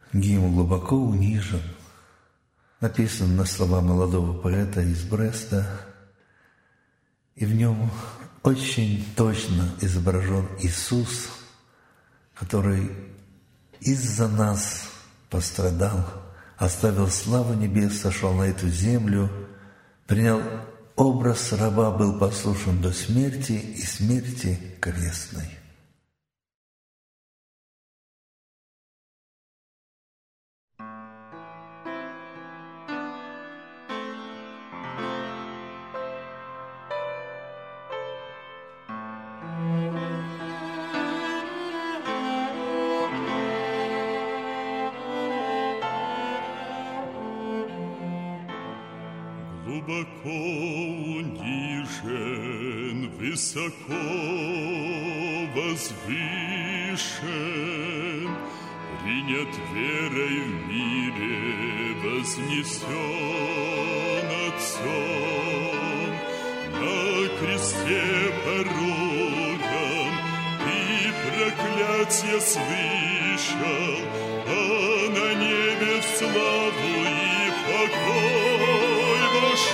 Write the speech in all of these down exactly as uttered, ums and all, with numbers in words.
Гимн глубоко унижен, написан на слова молодого поэта из Бреста, и в нем очень точно изображен Иисус, который из-за нас пострадал, оставил славу небес, сошел на эту землю, принял образ раба, был послушен до смерти и смерти крестной. Глубоко унижен, высоко возвышен, принят верой в мире, вознесен Отцом. На кресте порогом и проклятие слышал, а на небе в славу и покой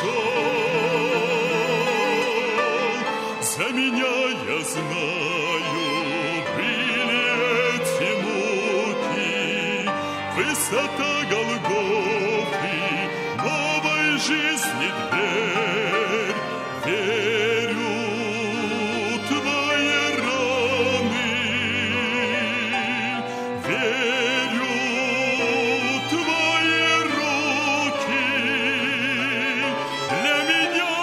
вошел. За меня, я знаю, были эти муки, высота Голгофы, новой жизни дверь. Верю в твои раны, верю в твои руки. Для меня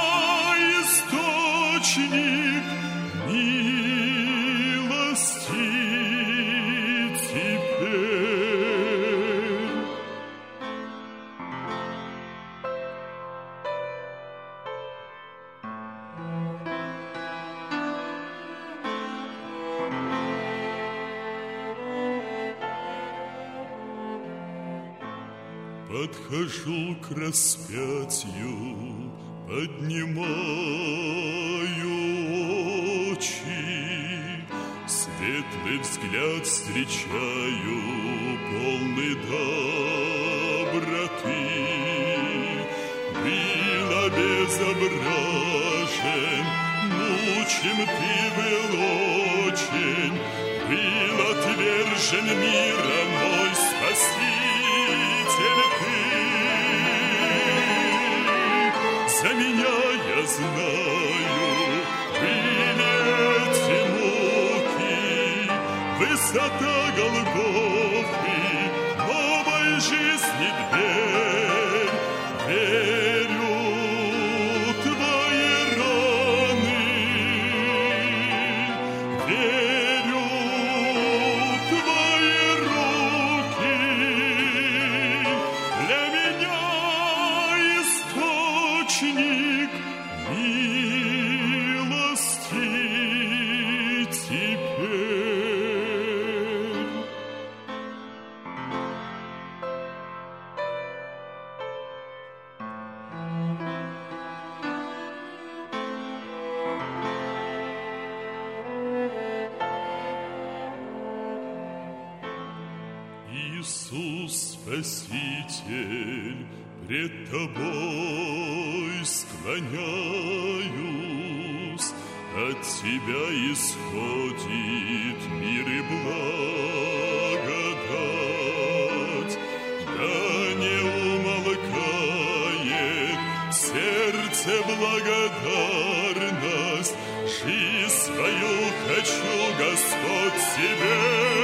источник милости теперь. Подхожу к распятию, поднимаю очи, светлый взгляд встречаю, полный доброты. Был обезображен, мучим ты был очень, был отвержен миром мой Спаситель ты. За меня, я знаю, были эти муки, высота Голгофы, новой жизни дверь. Верю в твои раны, верю в твои руки. Для меня источник милости теперь. Иисус, Спаситель, пред тобой склоняюсь, от тебя исходит мир и благодать. Да не умолкает в сердце благодарность, жизнь свою хочу, Господь, тебе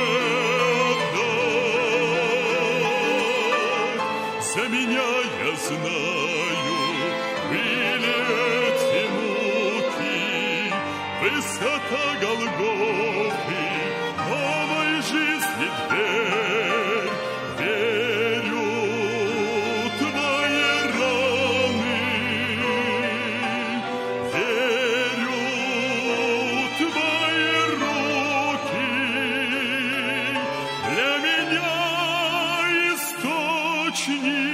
отдать. За меня, я знаю, были эти муки, высота Голгофы, новой жизни дверь. Верю в твои раны, верю в твои руки. Для меня источник